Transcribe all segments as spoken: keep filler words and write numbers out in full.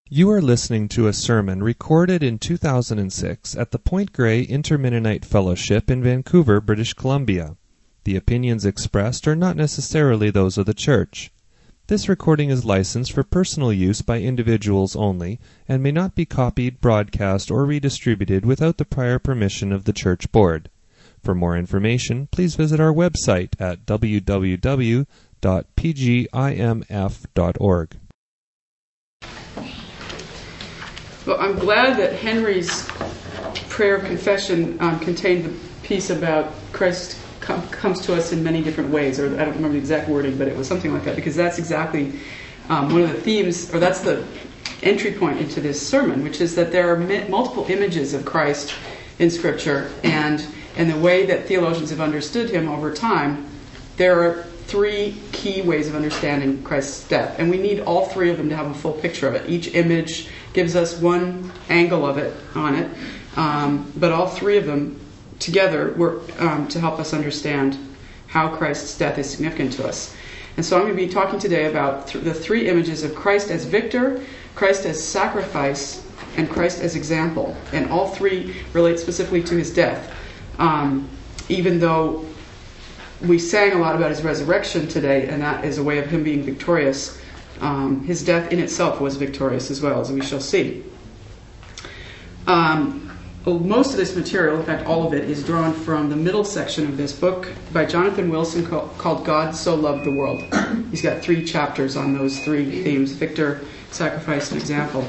You are listening to a sermon recorded in two thousand six at the Point Grey Inter-Mennonite Fellowship in Vancouver, British Columbia. The opinions expressed are not necessarily those of the church. This recording is licensed for personal use by individuals only and may not be copied, broadcast, or redistributed without the prior permission of the church board. For more information, please visit our website at w w w dot p g i m f dot org. Well, I'm glad that Henry's prayer confession um, contained the piece about Christ com- comes to us in many different ways, or I don't remember the exact wording, but it was something like that, because that's exactly um, one of the themes, or that's the entry point into this sermon, which is that there are mi- multiple images of Christ in Scripture, and in the way that theologians have understood him over time, there are three key ways of understanding Christ's death, and we need all three of them to have a full picture of it. Each image gives us one angle of it on it, um, but all three of them together work um, to help us understand how Christ's death is significant to us. And so I'm going to be talking today about th- the three images of Christ as victor, Christ as sacrifice, and Christ as example. And all three relate specifically to his death. Um, even though we sang a lot about his resurrection today, and that is a way of him being victorious, Um, his death in itself was victorious as well, as we shall see. Um, most of this material, in fact all of it, is drawn from the middle section of this book by Jonathan Wilson called, called God So Loved the World. He's got three chapters on those three themes: victor, sacrifice, and example.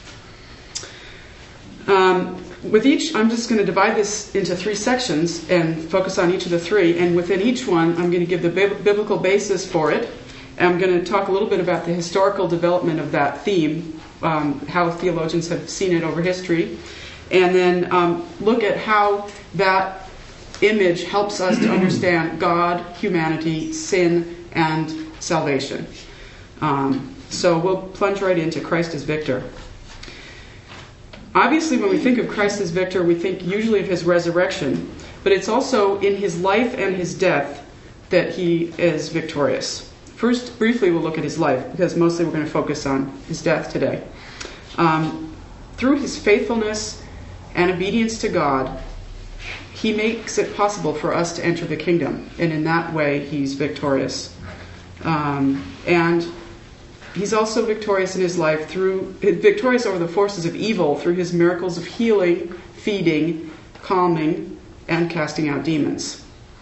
Um, with each, I'm just going to divide this into three sections and focus on each of the three, and within each one I'm going to give the bib- biblical basis for it. I'm going to talk a little bit about the historical development of that theme, um, how theologians have seen it over history, and then um, look at how that image helps us to understand God, humanity, sin, and salvation. Um, so we'll plunge right into Christ as victor. Obviously, when we think of Christ as victor, we think usually of his resurrection, but it's also in his life and his death that he is victorious. First, briefly, we'll look at his life, because mostly we're going to focus on his death today. Um, through his faithfulness and obedience to God, he makes it possible for us to enter the kingdom, and in that way, he's victorious. Um, and he's also victorious in his life through victorious over the forces of evil through his miracles of healing, feeding, calming, and casting out demons.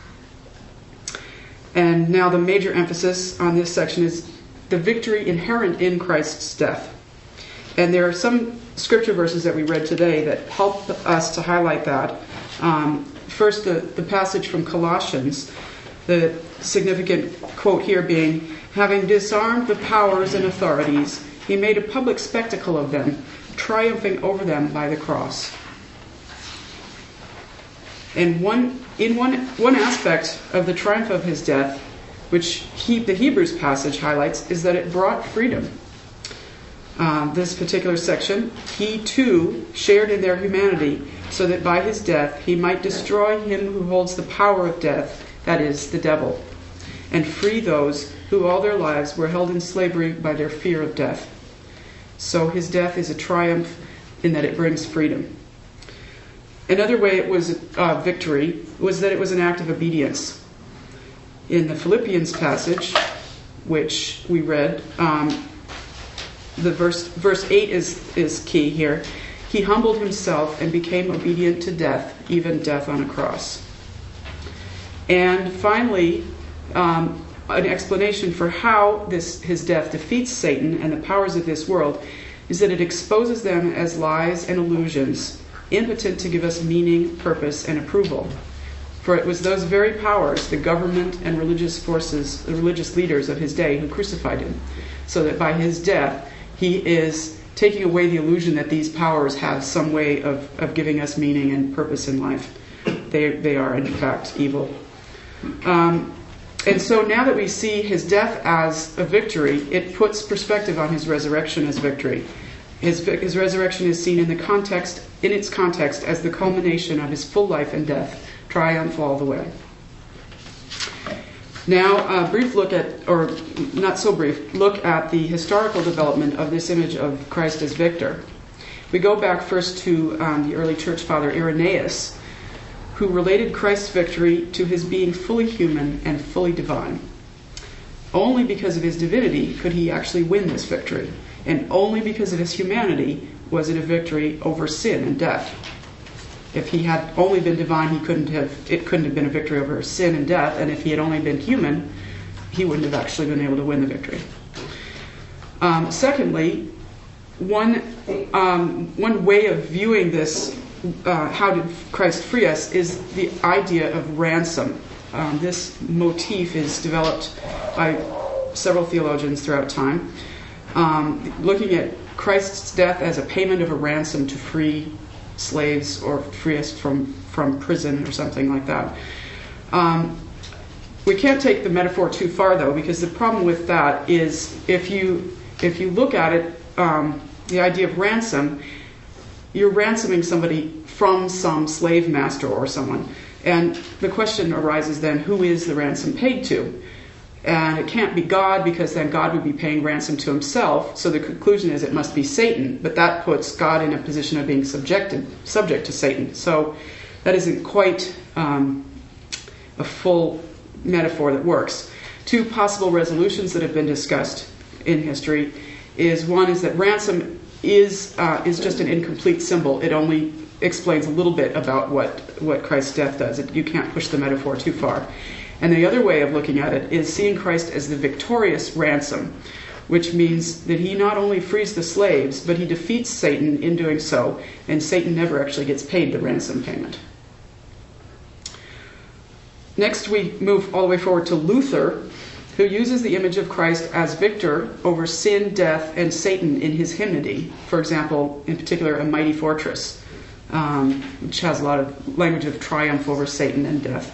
And now the major emphasis on this section is the victory inherent in Christ's death. And there are some scripture verses that we read today that help us to highlight that. Um, first, the, the passage from Colossians, the significant quote here being, "Having disarmed the powers and authorities, he made a public spectacle of them, triumphing over them by the cross." And one in one one aspect of the triumph of his death, which he, the Hebrews passage highlights, is that it brought freedom. Uh, this particular section, he too shared in their humanity, so that by his death he might destroy him who holds the power of death, that is, the devil, and free those who all their lives were held in slavery by their fear of death. So his death is a triumph in that it brings freedom. Another way it was uh, victory was that it was an act of obedience. In the Philippians passage, which we read, um, the verse verse eight is, is key here. He humbled himself and became obedient to death, even death on a cross. And finally, um, an explanation for how this his death defeats Satan and the powers of this world is that it exposes them as lies and illusions, impotent to give us meaning, purpose, and approval. For it was those very powers, the government and religious forces, the religious leaders of his day, who crucified him, so that by his death he is taking away the illusion that these powers have some way of, of giving us meaning and purpose in life. They, they are, in fact, evil. Um, and so now that we see his death as a victory, it puts perspective on his resurrection as victory. His, his resurrection is seen in the context, in its context, as the culmination of his full life and death, triumph all the way. Now, a brief look at, or not so brief, look at the historical development of this image of Christ as victor. We go back first to um, the early church father Irenaeus, who related Christ's victory to his being fully human and fully divine. Only because of his divinity could he actually win this victory, and only because of his humanity was it a victory over sin and death. If he had only been divine, he couldn't have. It couldn't have been a victory over sin and death. And if he had only been human, he wouldn't have actually been able to win the victory. Um, secondly, one um, one way of viewing this, uh, how did Christ free us, is the idea of ransom. Um, this motif is developed by several theologians throughout time, um, looking at Christ's death as a payment of a ransom to free slaves or free us from, from prison or something like that. Um, we can't take the metaphor too far, though, because the problem with that is if you if you look at it, um, the idea of ransom, you're ransoming somebody from some slave master or someone. And the question arises then, who is the ransom paid to? And it can't be God, because then God would be paying ransom to himself. So the conclusion is it must be Satan. But that puts God in a position of being subjected, subject to Satan. So that isn't quite um, a full metaphor that works. Two possible resolutions that have been discussed in history is, one is that ransom is uh, is just an incomplete symbol. It only explains a little bit about what, what Christ's death does. It, you can't push the metaphor too far. And the other way of looking at it is seeing Christ as the victorious ransom, which means that he not only frees the slaves, but he defeats Satan in doing so, and Satan never actually gets paid the ransom payment. Next, we move all the way forward to Luther, who uses the image of Christ as victor over sin, death, and Satan in his hymnody. For example, in particular, A Mighty Fortress, um, which has a lot of language of triumph over Satan and death.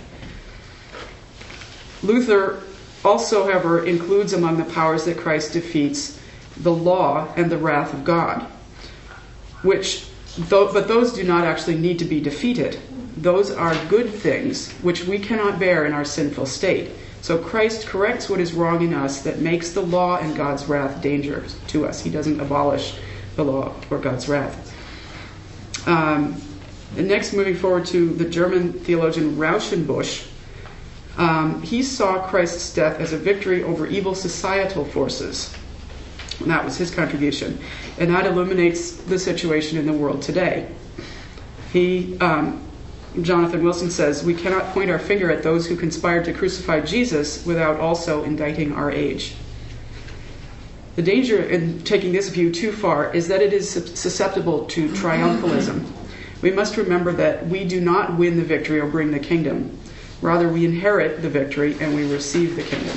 Luther also, however, includes among the powers that Christ defeats the law and the wrath of God, which, though, but those do not actually need to be defeated. Those are good things which we cannot bear in our sinful state. So Christ corrects what is wrong in us that makes the law and God's wrath dangerous to us. He doesn't abolish the law or God's wrath. Um, and next, moving forward to the German theologian Rauschenbusch, Um, he saw Christ's death as a victory over evil societal forces. And that was his contribution. And that illuminates the situation in the world today. He, um, Jonathan Wilson says, we cannot point our finger at those who conspired to crucify Jesus without also indicting our age. The danger in taking this view too far is that it is susceptible to triumphalism. We must remember that we do not win the victory or bring the kingdom. Rather, we inherit the victory and we receive the kingdom.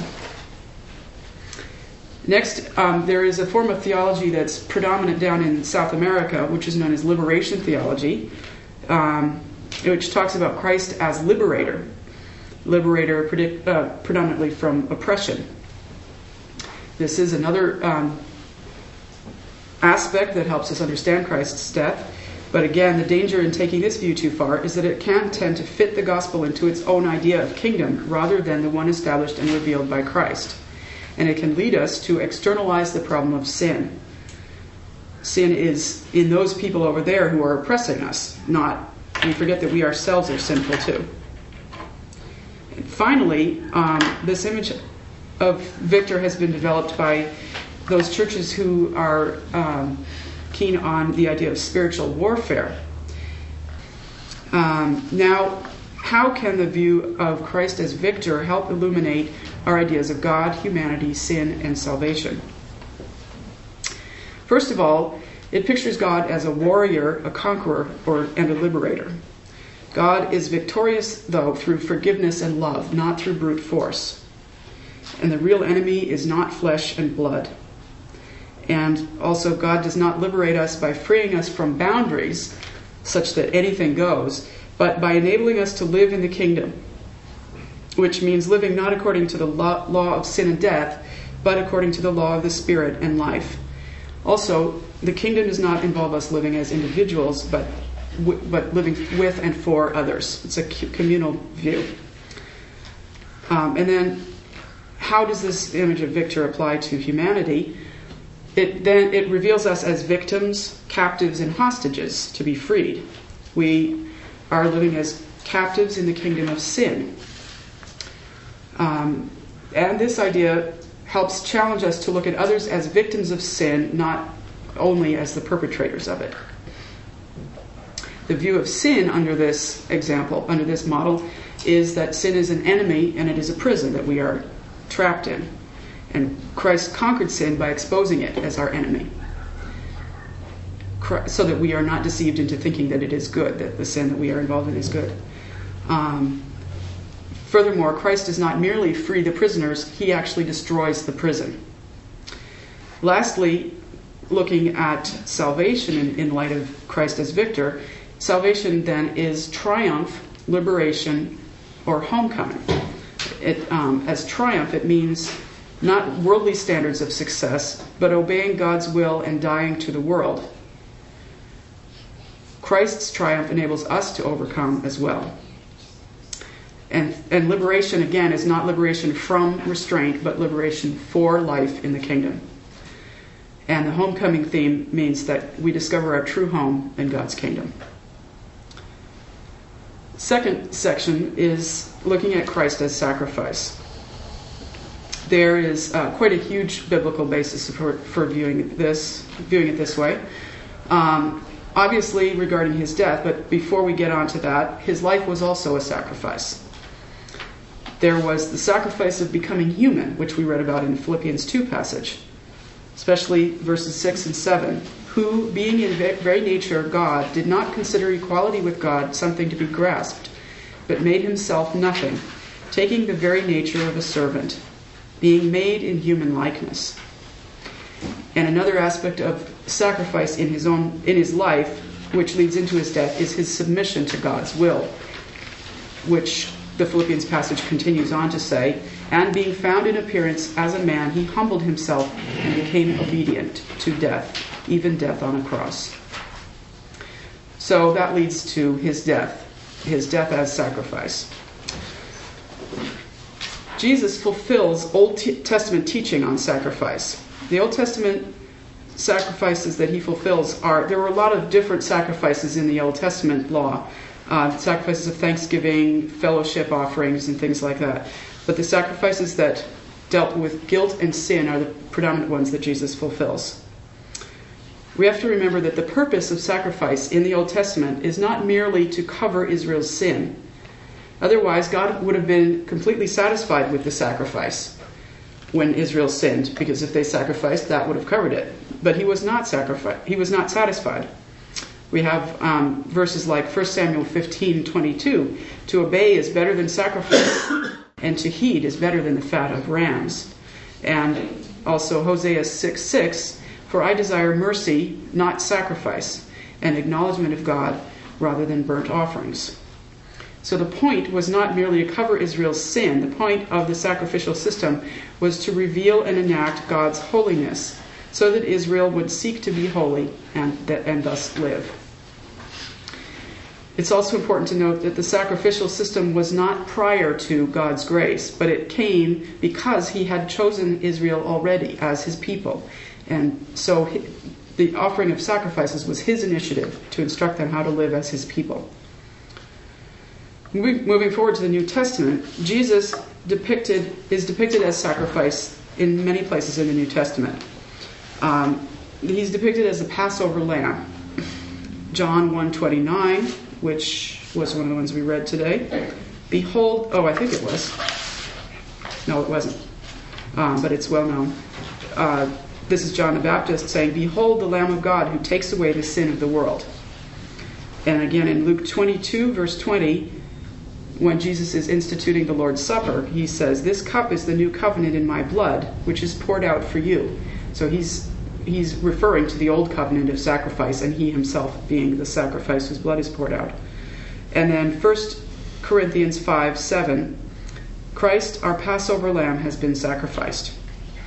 Next, um, there is a form of theology that's predominant down in South America, which is known as liberation theology, um, which talks about Christ as liberator. Liberator predict, uh, predominantly from oppression. This is another um, aspect that helps us understand Christ's death. But again, the danger in taking this view too far is that it can tend to fit the gospel into its own idea of kingdom rather than the one established and revealed by Christ. And it can lead us to externalize the problem of sin. Sin is in those people over there who are oppressing us, not, we forget that we ourselves are sinful too. And finally, um, this image of victor has been developed by those churches who are Um, keen on the idea of spiritual warfare. Um, now, how can the view of Christ as victor help illuminate our ideas of God, humanity, sin, and salvation? First of all, it pictures God as a warrior, a conqueror, or and a liberator. God is victorious, though, through forgiveness and love, not through brute force. And the real enemy is not flesh and blood. And also, God does not liberate us by freeing us from boundaries such that anything goes, but by enabling us to live in the kingdom, which means living not according to the law, law of sin and death, but according to the law of the Spirit and life. Also, the kingdom does not involve us living as individuals, but w- but living with and for others. It's a communal view. Um, and then how does this image of victor apply to humanity? It then it reveals us as victims, captives, and hostages to be freed. We are living as captives in the kingdom of sin. Um, and this idea helps challenge us to look at others as victims of sin, not only as the perpetrators of it. The view of sin under this example, under this model, is that sin is an enemy and it is a prison that we are trapped in. And Christ conquered sin by exposing it as our enemy, so that we are not deceived into thinking that it is good, that the sin that we are involved in is good. Um, furthermore, Christ does not merely free the prisoners, he actually destroys the prison. Lastly, looking at salvation in, in light of Christ as victor, salvation then is triumph, liberation, or homecoming. It, um, as triumph, it means not worldly standards of success, but obeying God's will and dying to the world. Christ's triumph enables us to overcome as well. And, and liberation, again, is not liberation from restraint, but liberation for life in the kingdom. And the homecoming theme means that we discover our true home in God's kingdom. Second section is looking at Christ as sacrifice. There is uh, quite a huge biblical basis for, for viewing this, viewing it this way. Um, obviously regarding his death, but before we get on to that, his life was also a sacrifice. There was the sacrifice of becoming human, which we read about in the Philippians two passage, especially verses six and seven, who, being in very nature God, did not consider equality with God something to be grasped, but made himself nothing, taking the very nature of a servant, being made in human likeness. And another aspect of sacrifice in his own in his life, which leads into his death, is his submission to God's will, which the Philippians passage continues on to say, and being found in appearance as a man, he humbled himself and became obedient to death, even death on a cross. So that leads to his death, his death as sacrifice. Jesus fulfills Old Testament teaching on sacrifice. The Old Testament sacrifices that he fulfills are, there were a lot of different sacrifices in the Old Testament law. Uh, sacrifices of thanksgiving, fellowship offerings, and things like that. But the sacrifices that dealt with guilt and sin are the predominant ones that Jesus fulfills. We have to remember that the purpose of sacrifice in the Old Testament is not merely to cover Israel's sin. Otherwise, God would have been completely satisfied with the sacrifice when Israel sinned, because if they sacrificed, that would have covered it. But he was not sacrificed. He was not satisfied. We have um, verses like First Samuel fifteen twenty-two. To obey is better than sacrifice, and to heed is better than the fat of rams. And also Hosea six six. For I desire mercy, not sacrifice, and acknowledgement of God rather than burnt offerings. So the point was not merely to cover Israel's sin. The point of the sacrificial system was to reveal and enact God's holiness, so that Israel would seek to be holy and, and thus live. It's also important to note that the sacrificial system was not prior to God's grace, but it came because he had chosen Israel already as his people. And so the offering of sacrifices was his initiative to instruct them how to live as his people. Moving forward to the New Testament, Jesus depicted is depicted as sacrifice in many places in the New Testament. Um, he's depicted as a Passover lamb. John one twenty-nine, which was one of the ones we read today. Behold, oh, I think it was. No, it wasn't. Um, but it's well known. Uh, this is John the Baptist saying, Behold the Lamb of God who takes away the sin of the world. And again in Luke twenty-two, verse twenty, when Jesus is instituting the Lord's Supper, he says, This cup is the new covenant in my blood, which is poured out for you. So he's he's referring to the old covenant of sacrifice, and he himself being the sacrifice whose blood is poured out. And then First Corinthians five seven, Christ, our Passover lamb, has been sacrificed.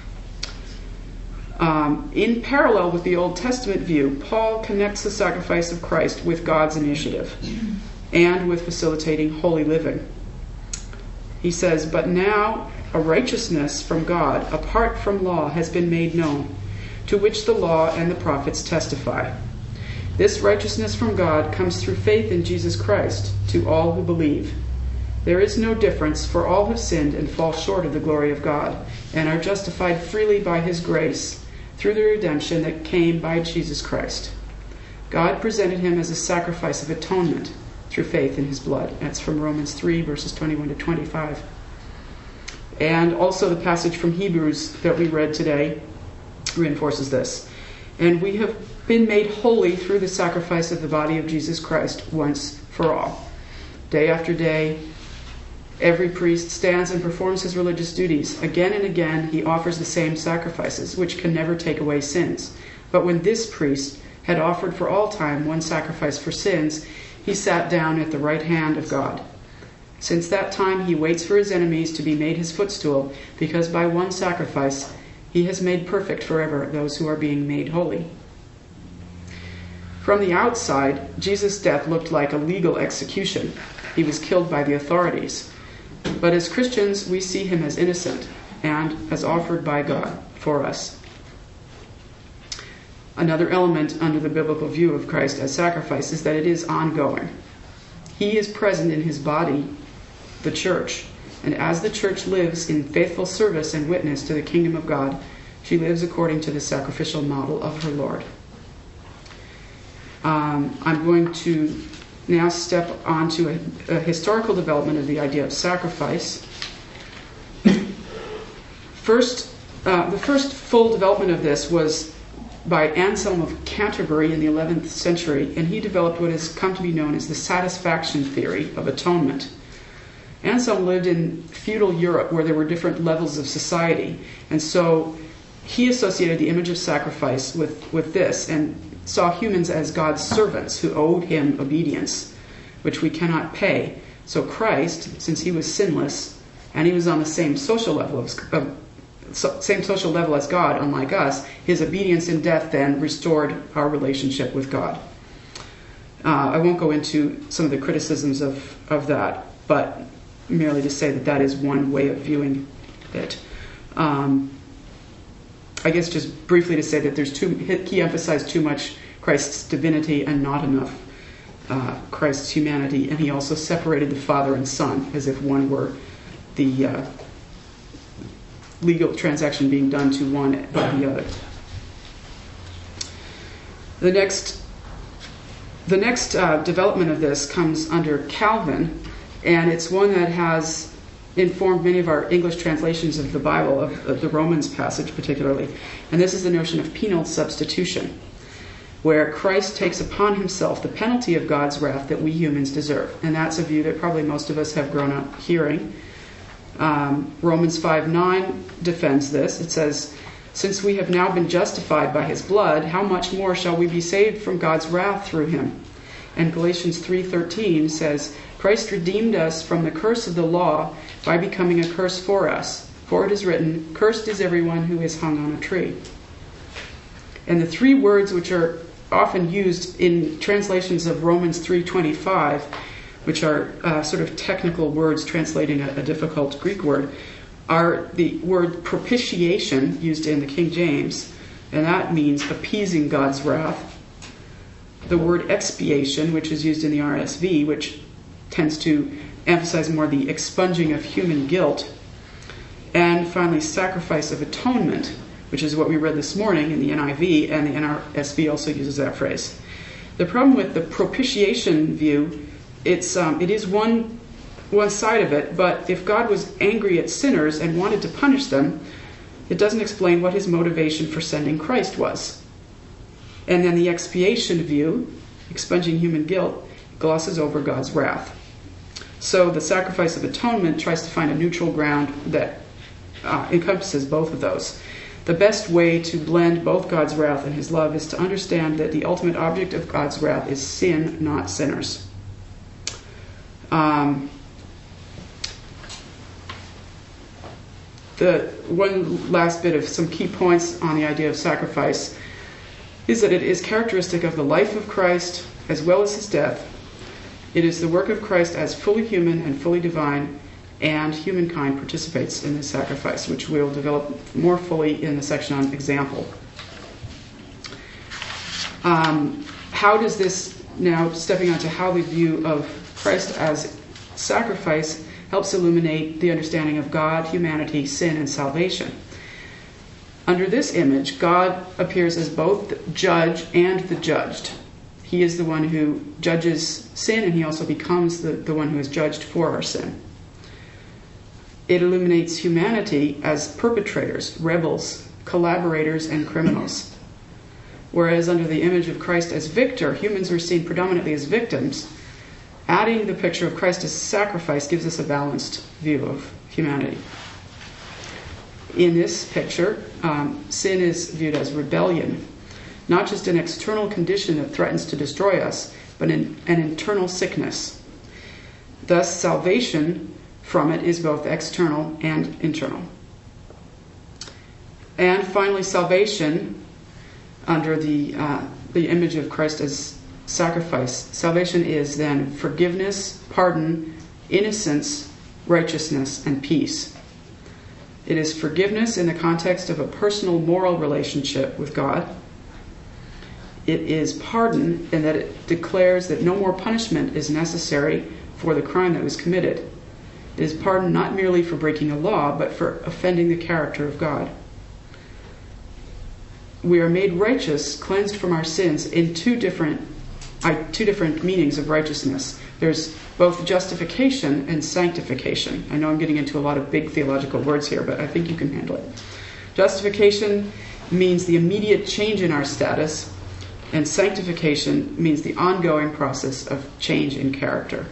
Um, in parallel with the Old Testament view, Paul connects the sacrifice of Christ with God's initiative and with facilitating holy living. He says, But now, a righteousness from God apart from law has been made known, to which the law and the prophets testify. This righteousness from God comes through faith in Jesus Christ to all who believe. There is no difference, for all have sinned and fall short of the glory of God, and are justified freely by his grace through the redemption that came by Jesus Christ. God presented him as a sacrifice of atonement through faith in his blood. That's from Romans three, verses twenty-one to twenty-five. And also the passage from Hebrews that we read today reinforces this. And we have been made holy through the sacrifice of the body of Jesus Christ once for all. Day after day, every priest stands and performs his religious duties. Again and again, he offers the same sacrifices, which can never take away sins. But when this priest had offered for all time one sacrifice for sins, he sat down at the right hand of God. Since that time, he waits for his enemies to be made his footstool, because by one sacrifice, he has made perfect forever those who are being made holy. From the outside, Jesus' death looked like a legal execution. He was killed by the authorities. But as Christians, we see him as innocent and as offered by God for us. Another element under the biblical view of Christ as sacrifice is that it is ongoing. He is present in his body, the church, and as the church lives in faithful service and witness to the kingdom of God, she lives according to the sacrificial model of her Lord. Um, I'm going to now step on to a, a historical development of the idea of sacrifice. First, uh, the first full development of this was by Anselm of Canterbury in the eleventh century, and he developed what has come to be known as the satisfaction theory of atonement. Anselm lived in feudal Europe where there were different levels of society, and so he associated the image of sacrifice with, with this and saw humans as God's servants who owed him obedience, which we cannot pay. So Christ, since he was sinless and he was on the same social level of, uh, so, same social level as God, unlike us, his obedience in death then restored our relationship with God. Uh, I won't go into some of the criticisms of, of that, but merely to say that that is one way of viewing it. Um, I guess just briefly to say that there's too, he emphasized too much Christ's divinity and not enough uh, Christ's humanity, and he also separated the Father and Son as if one were the uh, legal transaction being done to one by the other. The next, the next uh, development of this comes under Calvin, and it's one that has informed many of our English translations of the Bible, of, of the Romans passage particularly. And this is the notion of penal substitution, where Christ takes upon himself the penalty of God's wrath that we humans deserve. And that's a view that probably most of us have grown up hearing. Um, Romans five nine defends this. It says, "Since we have now been justified by his blood, how much more shall we be saved from God's wrath through him?" And Galatians three thirteen says, "Christ redeemed us from the curse of the law by becoming a curse for us. For it is written, 'Cursed is everyone who is hung on a tree.'" And the three words which are often used in translations of Romans three twenty-five, which are uh, sort of technical words translating a, a difficult Greek word, are the word propitiation, used in the King James, and that means appeasing God's wrath. The word expiation, which is used in the R S V, which tends to emphasize more the expunging of human guilt. And finally, sacrifice of atonement, which is what we read this morning in the N I V, and the N R S V also uses that phrase. The problem with the propitiation view, it's um, it is one one side of it, but if God was angry at sinners and wanted to punish them, it doesn't explain what his motivation for sending Christ was. And then the expiation view, expunging human guilt, glosses over God's wrath. So the sacrifice of atonement tries to find a neutral ground that uh, encompasses both of those. The best way to blend both God's wrath and his love is to understand that the ultimate object of God's wrath is sin, not sinners. Um, the one last bit of some key points on the idea of sacrifice is that it is characteristic of the life of Christ as well as his death. It is the work of Christ as fully human and fully divine, and humankind participates in this sacrifice, which we'll develop more fully in the section on example. Um, how does this, now stepping on to how the view of Christ as sacrifice helps illuminate the understanding of God, humanity, sin, and salvation. Under this image, God appears as both the judge and the judged. He is the one who judges sin, and he also becomes the, the one who is judged for our sin. It illuminates humanity as perpetrators, rebels, collaborators, and criminals. Whereas under the image of Christ as victor, humans are seen predominantly as victims. Adding the picture of Christ as sacrifice gives us a balanced view of humanity. In this picture, um, sin is viewed as rebellion, not just an external condition that threatens to destroy us, but an, an internal sickness. Thus, salvation from it is both external and internal. And finally, salvation under the uh, the image of Christ as sacrifice. Salvation is then forgiveness, pardon, innocence, righteousness, and peace. It is forgiveness in the context of a personal moral relationship with God. It is pardon in that it declares that no more punishment is necessary for the crime that was committed. It is pardon not merely for breaking a law, but for offending the character of God. We are made righteous, cleansed from our sins in two different uh, two different meanings of righteousness. There's both justification and sanctification. I know I'm getting into a lot of big theological words here, but I think you can handle it. Justification means the immediate change in our status, and sanctification means the ongoing process of change in character.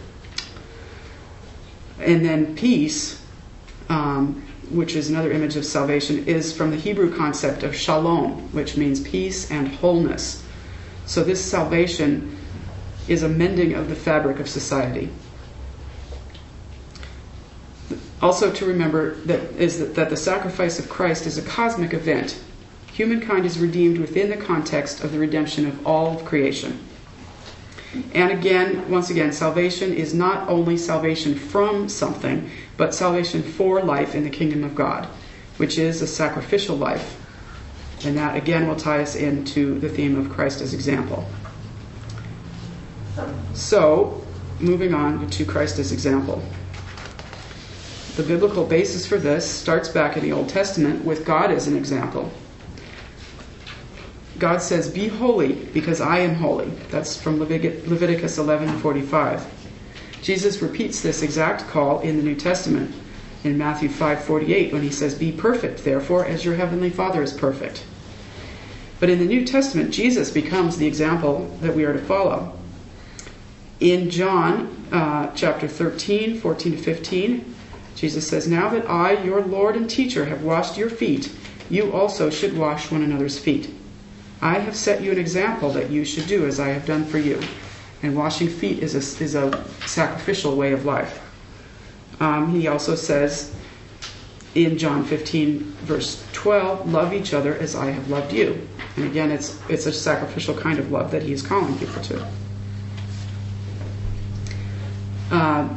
And then peace, um, which is another image of salvation, is from the Hebrew concept of shalom, which means peace and wholeness. So this salvation is a mending of the fabric of society. Also to remember that is that, that the sacrifice of Christ is a cosmic event. Humankind is redeemed within the context of the redemption of all of creation. And again, once again, salvation is not only salvation from something, but salvation for life in the kingdom of God, which is a sacrificial life. And that, again, will tie us into the theme of Christ as example. So, moving on to Christ as example. The biblical basis for this starts back in the Old Testament with God as an example. God says, "Be holy, because I am holy." That's from Leviticus eleven forty-five. Jesus repeats this exact call in the New Testament in Matthew five forty-eight when he says, "Be perfect, therefore, as your heavenly Father is perfect." But in the New Testament, Jesus becomes the example that we are to follow. In John uh, chapter thirteen, fourteen to fifteen, Jesus says, "Now that I, your Lord and teacher, have washed your feet, you also should wash one another's feet. I have set you an example that you should do as I have done for you." And washing feet is a, is a sacrificial way of life. Um, he also says in John fifteen, verse twelve, "Love each other as I have loved you." And again, it's it's a sacrificial kind of love that he is calling people to. Uh,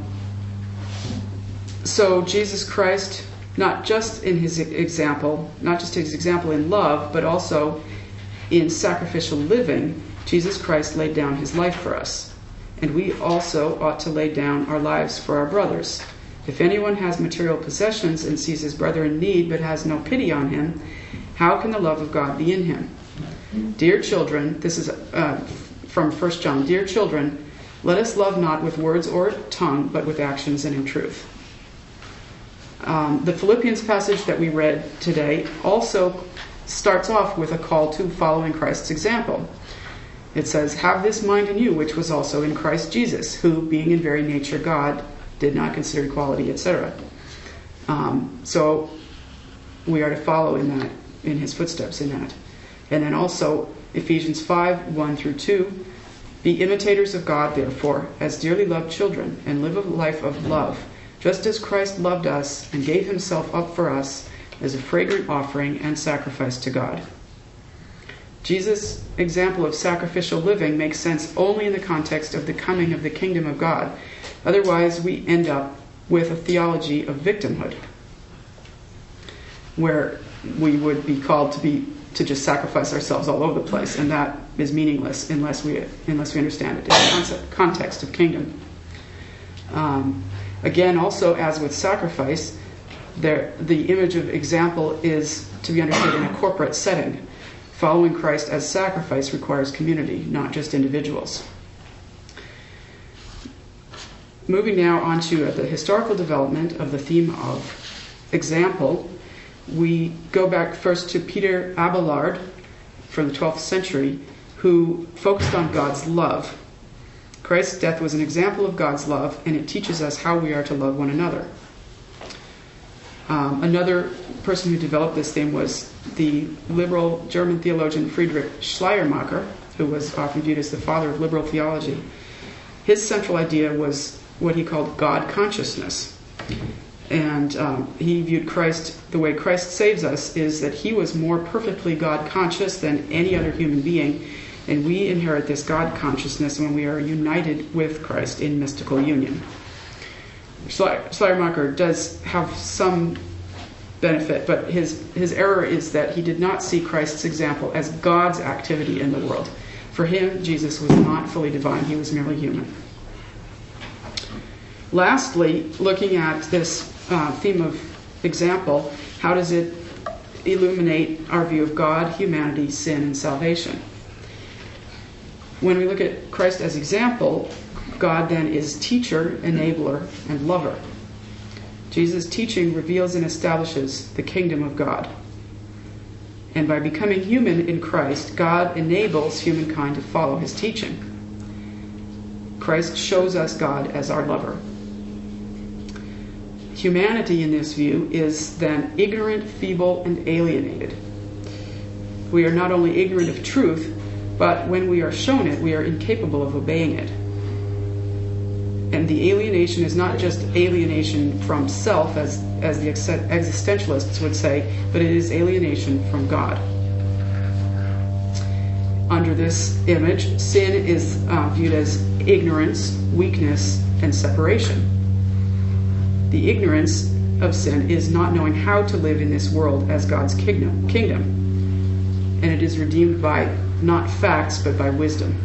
so Jesus Christ, not just in his example, not just his example in love, but also in sacrificial living, Jesus Christ laid down his life for us. And we also ought to lay down our lives for our brothers. If anyone has material possessions and sees his brother in need but has no pity on him, how can the love of God be in him? Dear children, this is uh, from First John, "Dear children, let us love not with words or tongue, but with actions and in truth." Um, the Philippians passage that we read today also starts off with a call to following Christ's example. It says, "Have this mind in you, which was also in Christ Jesus, who, being in very nature God, did not consider equality," et cetera. Um, so we are to follow in that, in his footsteps in that. And then also Ephesians five, one through two, "Be imitators of God, therefore, as dearly loved children, and live a life of love, just as Christ loved us and gave himself up for us as a fragrant offering and sacrifice to God." Jesus' example of sacrificial living makes sense only in the context of the coming of the kingdom of God. Otherwise, we end up with a theology of victimhood, where we would be called to be to just sacrifice ourselves all over the place, and that is meaningless unless we unless we understand it in the concept, context of kingdom. Um, again, also as with sacrifice, there the image of example is to be understood in a corporate setting. Following Christ as sacrifice requires community, not just individuals. Moving now on to uh, the historical development of the theme of example, we go back first to Peter Abelard from the twelfth century, who focused on God's love. Christ's death was an example of God's love, and it teaches us how we are to love one another. Um, another person who developed this theme was the liberal German theologian Friedrich Schleiermacher, who was often viewed as the father of liberal theology. His central idea was what he called God consciousness. And um, he viewed Christ, the way Christ saves us is that he was more perfectly God conscious than any other human being, and we inherit this God consciousness when we are united with Christ in mystical union. Schleiermacher does have some benefit, but his, his error is that he did not see Christ's example as God's activity in the world. For him, Jesus was not fully divine, he was merely human. Lastly, looking at this uh, theme of example, how does it illuminate our view of God, humanity, sin, and salvation? When we look at Christ as example, God then is teacher, enabler, and lover. Jesus' teaching reveals and establishes the kingdom of God. And by becoming human in Christ, God enables humankind to follow his teaching. Christ shows us God as our lover. Humanity in this view is then ignorant, feeble, and alienated. We are not only ignorant of truth, but when we are shown it, we are incapable of obeying it. And the alienation is not just alienation from self, as, as the existentialists would say, but it is alienation from God. Under this image, sin is uh, viewed as ignorance, weakness, and separation. The ignorance of sin is not knowing how to live in this world as God's kingdom, kingdom. And it is redeemed by not facts, but by wisdom.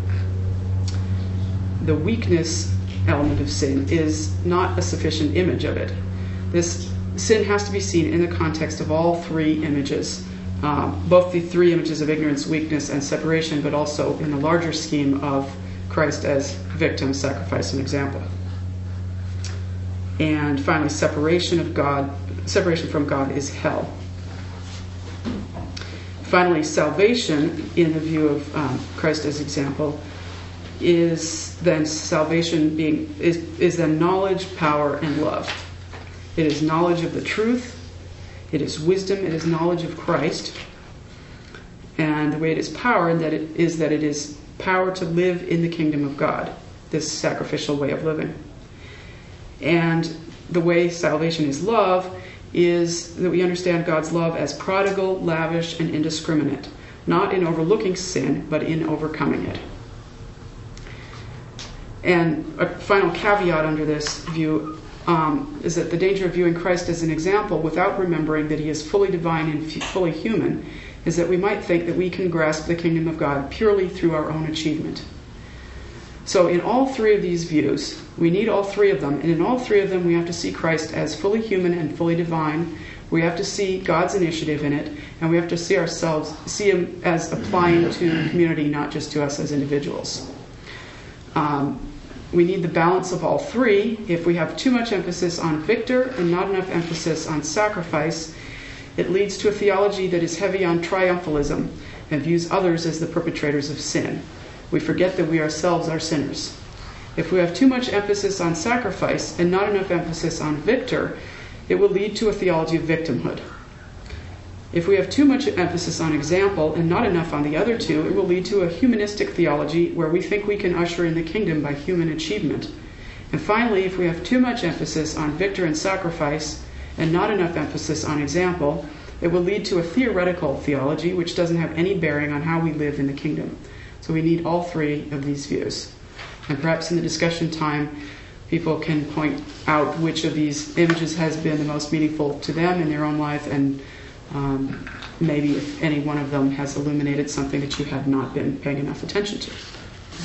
The weakness element of sin is not a sufficient image of it. This sin has to be seen in the context of all three images, um, both the three images of ignorance, weakness, and separation, but also in the larger scheme of Christ as victim, sacrifice, and example. And finally, separation of God, separation from God is hell. Finally, salvation, in the view of um, Christ as example, is then salvation being is, is then knowledge, power, and love. It is knowledge of the truth. It is wisdom. It is knowledge of Christ. And the way it is power that it is that it is power to live in the kingdom of God, this sacrificial way of living. And the way salvation is love is that we understand God's love as prodigal, lavish, and indiscriminate, not in overlooking sin, but in overcoming it. And a final caveat under this view um, is that the danger of viewing Christ as an example without remembering that he is fully divine and f- fully human is that we might think that we can grasp the kingdom of God purely through our own achievement. So in all three of these views, we need all three of them, and in all three of them we have to see Christ as fully human and fully divine. We have to see God's initiative in it, and we have to see ourselves, see him as applying to the community, not just to us as individuals. Um, we need the balance of all three. If we have too much emphasis on victor and not enough emphasis on sacrifice, it leads to a theology that is heavy on triumphalism and views others as the perpetrators of sin. We forget that we ourselves are sinners. If we have too much emphasis on sacrifice and not enough emphasis on victor, it will lead to a theology of victimhood. If we have too much emphasis on example and not enough on the other two, it will lead to a humanistic theology where we think we can usher in the kingdom by human achievement. And finally, if we have too much emphasis on victor and sacrifice and not enough emphasis on example, it will lead to a theoretical theology which doesn't have any bearing on how we live in the kingdom. So we need all three of these views. And perhaps in the discussion time, people can point out which of these images has been the most meaningful to them in their own life, and um, maybe if any one of them has illuminated something that you have not been paying enough attention to.